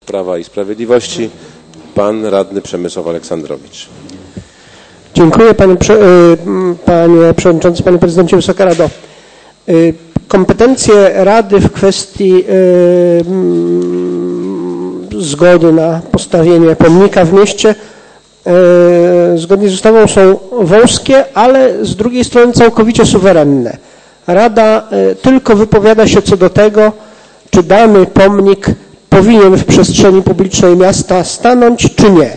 Prawa i Sprawiedliwości, pan radny Przemysław Aleksandrowicz. Dziękuję panie przewodniczący, panie prezydencie, Wysoka Rado. Kompetencje Rady w kwestii zgody na postawienie pomnika w mieście zgodnie z ustawą są wąskie, ale z drugiej strony całkowicie suwerenne. Rada tylko wypowiada się co do tego, czy dany pomnik powinien w przestrzeni publicznej miasta stanąć, czy nie.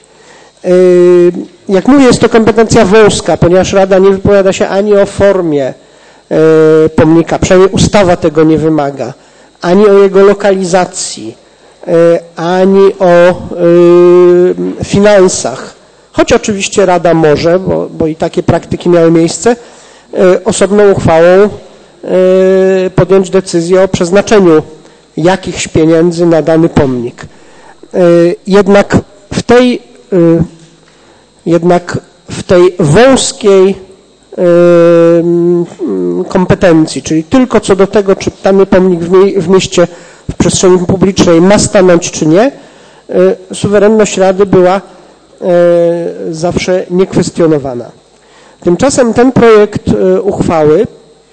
Jak mówię, jest to kompetencja wąska, ponieważ Rada nie wypowiada się ani o formie pomnika, przynajmniej ustawa tego nie wymaga, ani o jego lokalizacji, ani o finansach. Choć oczywiście Rada może, bo i takie praktyki miały miejsce, osobną uchwałą podjąć decyzję o przeznaczeniu jakichś pieniędzy na dany pomnik. Jednak w tej wąskiej kompetencji, czyli tylko co do tego, czy dany pomnik w mieście, w przestrzeni publicznej ma stanąć, czy nie, suwerenność Rady była zawsze niekwestionowana. Tymczasem ten projekt uchwały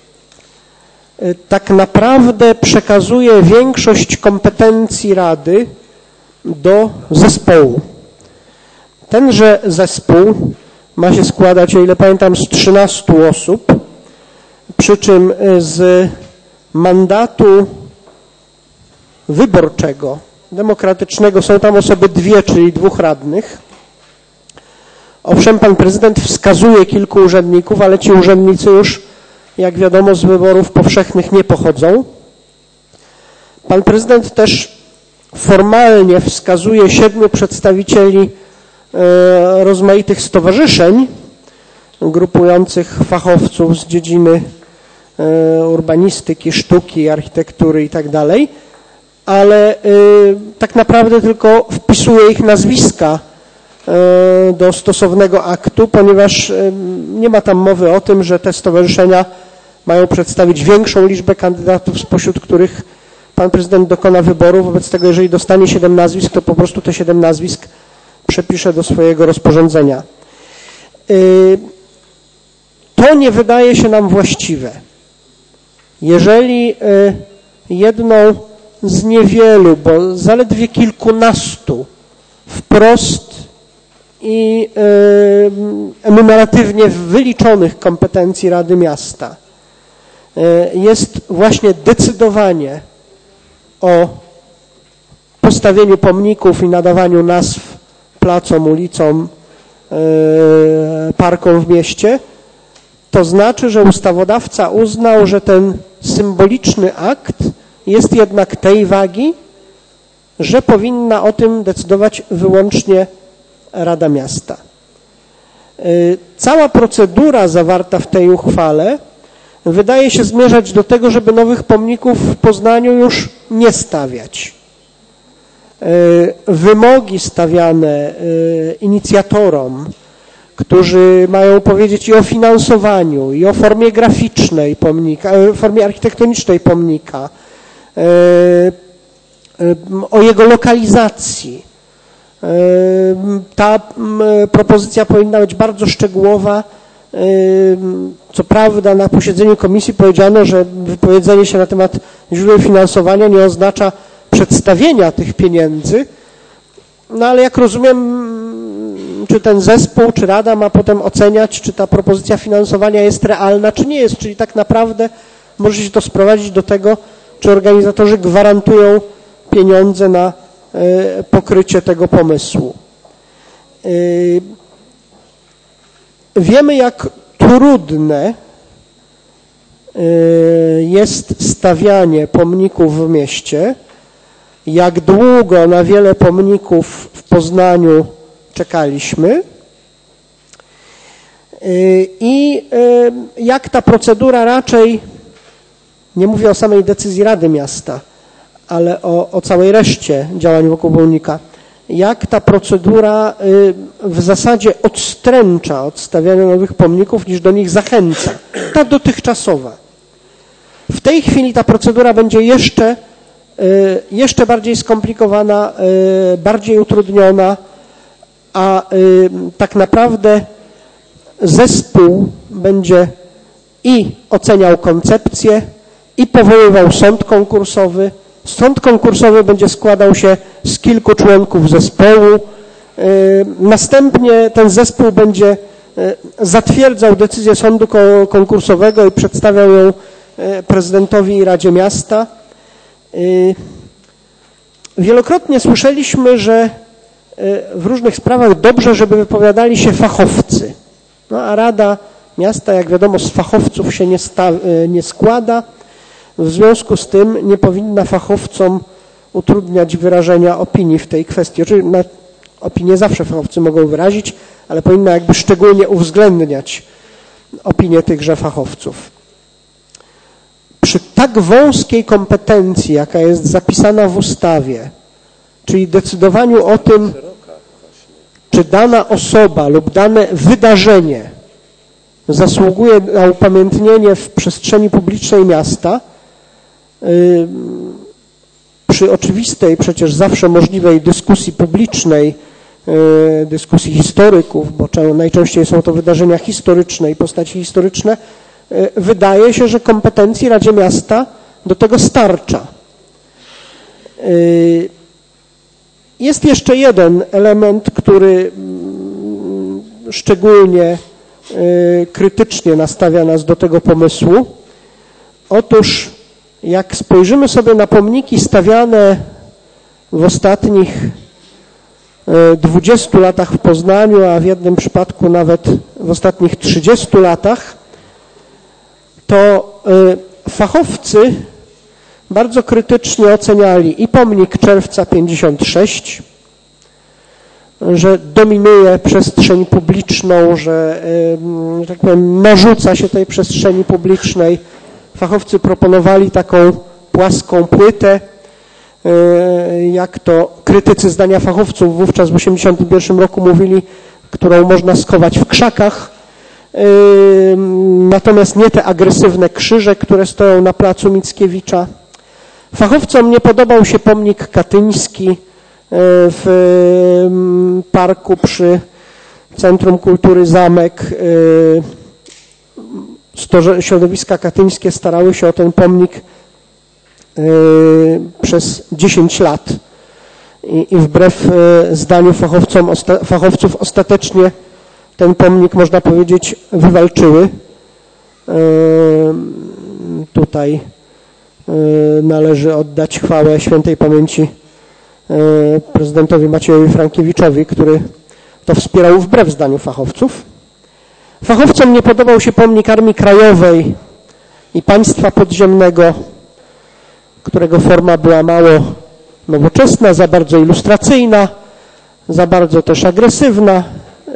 tak naprawdę przekazuje większość kompetencji Rady do zespołu. Tenże zespół ma się składać, o ile pamiętam, z 13 osób, przy czym z mandatu wyborczego, demokratycznego są tam osoby 2, czyli 2 radnych. Owszem, pan prezydent wskazuje kilku urzędników, ale ci urzędnicy już, jak wiadomo, z wyborów powszechnych nie pochodzą. Pan prezydent też formalnie wskazuje 7 przedstawicieli rozmaitych stowarzyszeń grupujących fachowców z dziedziny urbanistyki, sztuki, architektury itd., ale tak naprawdę tylko wpisuje ich nazwiska do stosownego aktu, ponieważ nie ma tam mowy o tym, że te stowarzyszenia mają przedstawić większą liczbę kandydatów, spośród których pan prezydent dokona wyboru. Wobec tego, jeżeli dostanie 7 nazwisk, to po prostu te 7 nazwisk przepisze do swojego rozporządzenia. To nie wydaje się nam właściwe. Jeżeli jedną z niewielu, bo zaledwie kilkunastu wprost i enumeratywnie wyliczonych kompetencji Rady Miasta jest właśnie decydowanie o postawieniu pomników i nadawaniu nazw placom, ulicom, parkom w mieście, to znaczy, że ustawodawca uznał, że ten symboliczny akt jest jednak tej wagi, że powinna o tym decydować wyłącznie Rada Miasta. Cała procedura zawarta w tej uchwale wydaje się zmierzać do tego, żeby nowych pomników w Poznaniu już nie stawiać. Wymogi stawiane inicjatorom, którzy mają powiedzieć i o finansowaniu, i o formie graficznej pomnika, formie architektonicznej pomnika, o jego lokalizacji. Ta propozycja powinna być bardzo szczegółowa. Co prawda na posiedzeniu komisji powiedziano, że wypowiedzenie się na temat źródeł finansowania nie oznacza przedstawienia tych pieniędzy, no ale jak rozumiem, czy ten zespół, czy Rada ma potem oceniać, czy ta propozycja finansowania jest realna, czy nie jest, czyli tak naprawdę może się to sprowadzić do tego, czy organizatorzy gwarantują pieniądze na pokrycie tego pomysłu. Wiemy, jak trudne jest stawianie pomników w mieście, jak długo na wiele pomników w Poznaniu czekaliśmy i jak ta procedura raczej, nie mówię o samej decyzji Rady Miasta, ale o całej reszcie działań wokół pomnika, jak ta procedura w zasadzie odstręcza od stawiania nowych pomników, niż do nich zachęca. Ta dotychczasowa. W tej chwili ta procedura będzie jeszcze jeszcze bardziej skomplikowana, bardziej utrudniona, a tak naprawdę zespół będzie i oceniał koncepcję, i powoływał sąd konkursowy. Sąd konkursowy będzie składał się z kilku członków zespołu. Następnie ten zespół będzie zatwierdzał decyzję sądu konkursowego i przedstawiał ją prezydentowi i Radzie Miasta. Wielokrotnie słyszeliśmy, że w różnych sprawach dobrze, żeby wypowiadali się fachowcy. No a Rada Miasta, jak wiadomo, z fachowców się nie składa. W związku z tym nie powinna fachowcom utrudniać wyrażenia opinii w tej kwestii. Oczywiście opinię zawsze fachowcy mogą wyrazić, ale powinna jakby szczególnie uwzględniać opinię tychże fachowców. Przy tak wąskiej kompetencji, jaka jest zapisana w ustawie, czyli decydowaniu o tym, czy dana osoba lub dane wydarzenie zasługuje na upamiętnienie w przestrzeni publicznej miasta, przy oczywistej, przecież zawsze możliwej dyskusji publicznej, dyskusji historyków, bo najczęściej są to wydarzenia historyczne i postaci historyczne, wydaje się, że kompetencji Radzie Miasta do tego starcza. Jest jeszcze jeden element, który szczególnie krytycznie nastawia nas do tego pomysłu. Otóż jak spojrzymy sobie na pomniki stawiane w ostatnich 20 latach w Poznaniu, a w jednym przypadku nawet w ostatnich 30 latach, to fachowcy bardzo krytycznie oceniali i pomnik Czerwca 56, że dominuje przestrzeń publiczną, że tak powiem, narzuca się tej przestrzeni publicznej. Fachowcy proponowali taką płaską płytę, jak to krytycy zdania fachowców wówczas w 1981 roku mówili, którą można schować w krzakach. Natomiast nie te agresywne krzyże, które stoją na placu Mickiewicza. Fachowcom nie podobał się pomnik katyński w parku przy Centrum Kultury Zamek. Środowiska katyńskie starały się o ten pomnik przez 10 lat i wbrew zdaniu fachowców ostatecznie ten pomnik, można powiedzieć, wywalczyły. Tutaj należy oddać chwałę świętej pamięci prezydentowi Maciejowi Frankiewiczowi, który to wspierał wbrew zdaniu fachowców. Fachowcom nie podobał się pomnik Armii Krajowej i Państwa Podziemnego, którego forma była mało nowoczesna, za bardzo ilustracyjna, za bardzo też agresywna.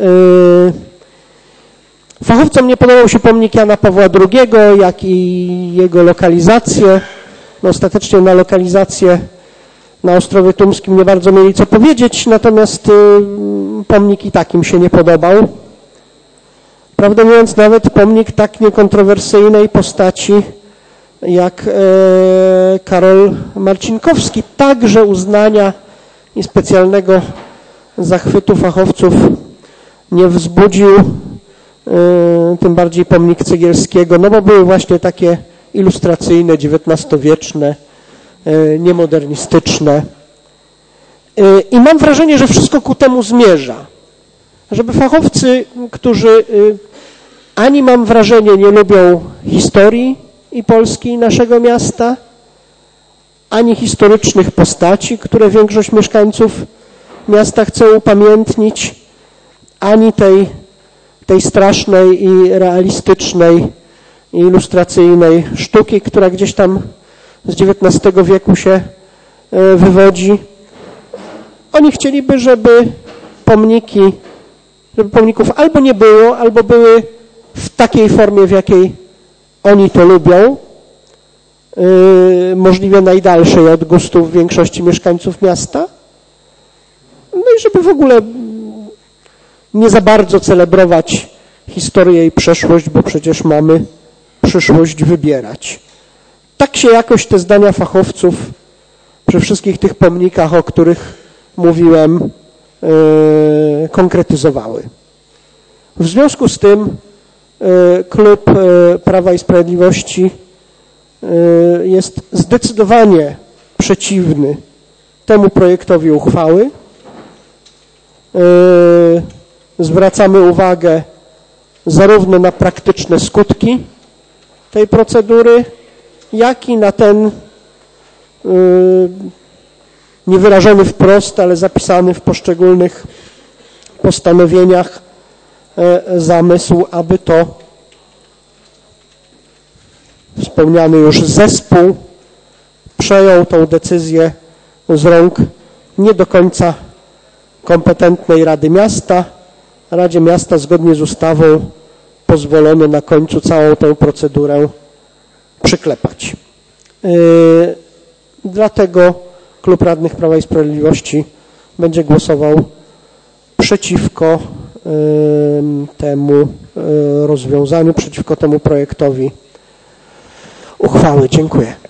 Fachowcom nie podobał się pomnik Jana Pawła II, jak i jego lokalizacje. No, ostatecznie na lokalizację na Ostrowie Tumskim nie bardzo mieli co powiedzieć, natomiast pomnik i takim się nie podobał. Prawdę mówiąc, nawet pomnik tak niekontrowersyjnej postaci jak Karol Marcinkowski także uznania i specjalnego zachwytu fachowców nie wzbudził, tym bardziej pomnik Cegielskiego, no bo były właśnie takie ilustracyjne, XIX-wieczne, niemodernistyczne. I mam wrażenie, że wszystko ku temu zmierza. Żeby fachowcy, którzy ani mam wrażenie nie lubią historii i Polski i naszego miasta, ani historycznych postaci, które większość mieszkańców miasta chce upamiętnić, ani tej strasznej i realistycznej i ilustracyjnej sztuki, która gdzieś tam z XIX wieku się wywodzi. Oni chcieliby, żeby pomników albo nie było, albo były w takiej formie, w jakiej oni to lubią, możliwie najdalszej od gustów większości mieszkańców miasta. No i żeby w ogóle nie za bardzo celebrować historię i przeszłość, bo przecież mamy przyszłość wybierać. Tak się jakoś te zdania fachowców przy wszystkich tych pomnikach, o których mówiłem, konkretyzowały. W związku z tym klub Prawa i Sprawiedliwości jest zdecydowanie przeciwny temu projektowi uchwały. Zwracamy uwagę zarówno na praktyczne skutki tej procedury, jak i na ten niewyrażony wprost, ale zapisany w poszczególnych postanowieniach zamysł, aby to wspomniany już zespół przejął tą decyzję z rąk nie do końca kompetentnej Rady Miasta. Radzie Miasta zgodnie z ustawą pozwolono na końcu całą tę procedurę przyklepać. Dlatego Klub Radnych Prawa i Sprawiedliwości będzie głosował przeciwko temu rozwiązaniu, przeciwko temu projektowi uchwały. Dziękuję.